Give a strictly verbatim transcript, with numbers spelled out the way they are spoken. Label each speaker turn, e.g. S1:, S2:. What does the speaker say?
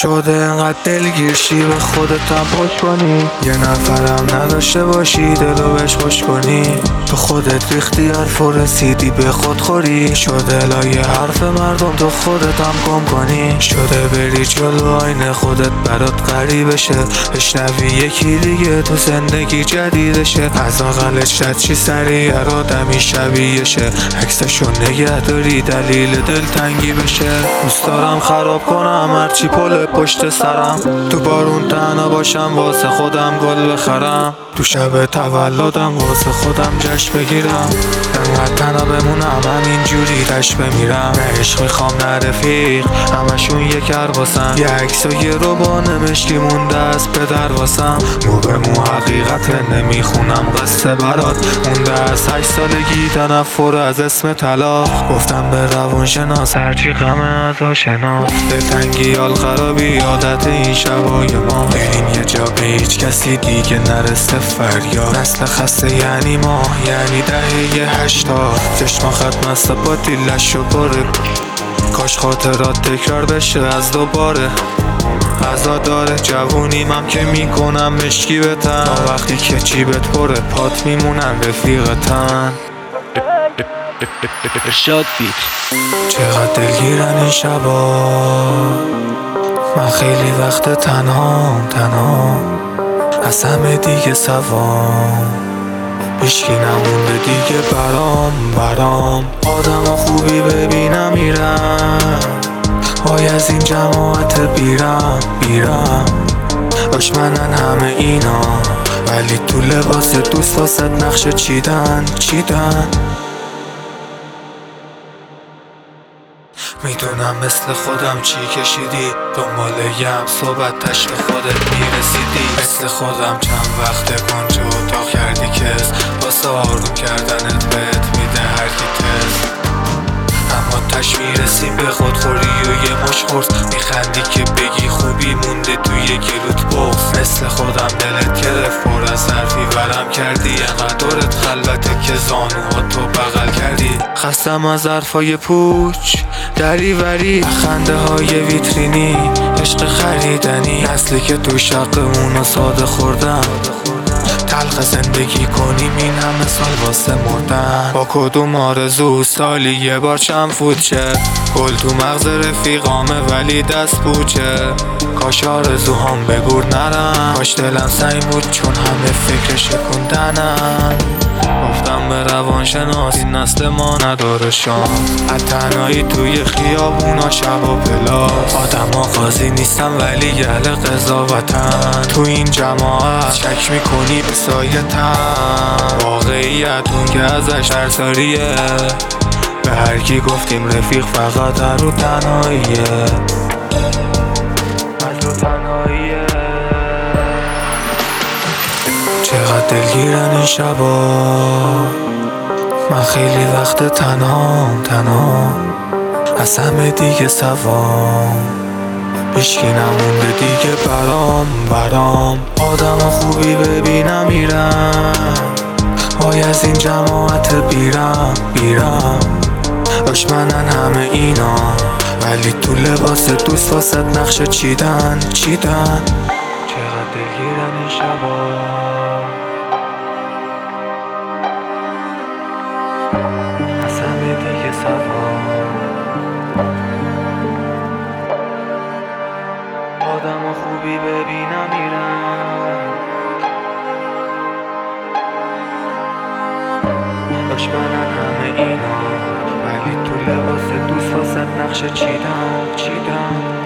S1: شده انقدر دلگیر شی به خودت هم خوش کنی، یه نفرم نداشته باشی دلو بهش خوش کنی. تو خودت ریختی حرف و رسیدی به خودخوری، شده لایه حرف مردم تو خودت هم گم کنی. شده بری جلو آینه خودت برات غریبه شه، بشنوی یکی دیگه تو زندگی جدیدشه. از اقلش رد چی سریع آدمی شبیه شه، عکسشو نگه داری دلیل دلتنگی بشه. دوست دارم خراب کنم هرچی پل پشت سرم، تو بارون تنها باشم واسه خودم گل بخرم، تو شب تولدم واسه خودم جشن بگیرم. انقدر تنها بمونم همینجوری تش بمیرم، نه عشق میخوام نه رفیق همشون یک واسم، یه عکس و یه روبان مشکی مونده از پدر واسم. مو به مو حقیقت نمیخونم قصه برات، مونده از هشت سالگی تنفر از اسم طلاق. گفتم به روانشناس هرچی غمه از آشناس، دلتنگی حال خرابی عادت این شبای ما. بریم یه جا به هیچ کسی دیگه نرسه فریاد، نسل خسته یعنی ما، یعنی دهه یه هشتاد. چشما خط مسته با دیلش و باره، کاش خاطرات تکرار بشه از دوباره. غذا داره جوونیم هم که میکنم مشکی به تن، تا وقتی که جیبت پره پات میمونن رفیقتن.
S2: ارشاد بیت.
S1: چقدر دلگیرن این شبا، من خیلی وقت تنهام تنهام، از همه دیگه سوام، هیچکی نمونده دیگه برام برام. آدم خوبی ببینم میرم، وای از این جماعت بیرم بیرم. دشمنن همه اینا ولی تو لباس دوست واسه نقشه چیدن چیدن. میدونم مثل خودم چی کشیدی، دنبال یم صحبتش به خودت میرسیدی. مثل خودم چند وقت کنج و اتاق کردی کس، واسه آروم کردنت بهت میده هرکی تست. اما تش میرسی به خودخوری و یه مش خورس، میخندی که بگی خوبی مونده توی گلوت بغز. مثل خودم دلت گرفت پر از حرفی ورم کردی، انقدر دورت خلوته که زانوها تو بغل کردی. خستم از حرفای پوچ دریوری، خنده های ویترینی، عشق خریدنی، اصلی که تو شقمون ساده خوردم. تلخ زندگی کنیم این همه سال واسه مردن، با کدوم آرزو سالی یه بار چند فوت شه. گل تو مغز رفیقامه ولی دست پوچه، کاش آرزوهام به گور نرم، کاش دلم سنگ بود چون همه فکر شکوندنم. گفتم به روانشناس این نسل ما نداره شانس، از تنهایی توی خیابونا شب و پلاس. آدم ها قاضی نیستن ولی اهل قضاوتن، تو این جماعت شک میکنی به سایتن. واقعیت اون که ازش ترساریه، به هر کی گفتیم رفیق فقط هر رو تنهاییه، هر رو تنهاییه. چقدر دلگیرن این شبا، من خیلی وقت تنهام تنهام، از همه دیگه سوام، هیچکی نمونده دیگه برام برام. آدم خوبی ببینم میرم، وای از این جماعت بیرم بیرم. دشمنن همه اینا ولی تو لباس دوست واسه نقشه چیدن چیدن. چقدر دلگیرن این شبا، از همه دیگه سوام. آدم خوبی ببینم میرم، دشمنن همه اینا ولی تو لباس دوست واسه نقشه چیدن چیدن.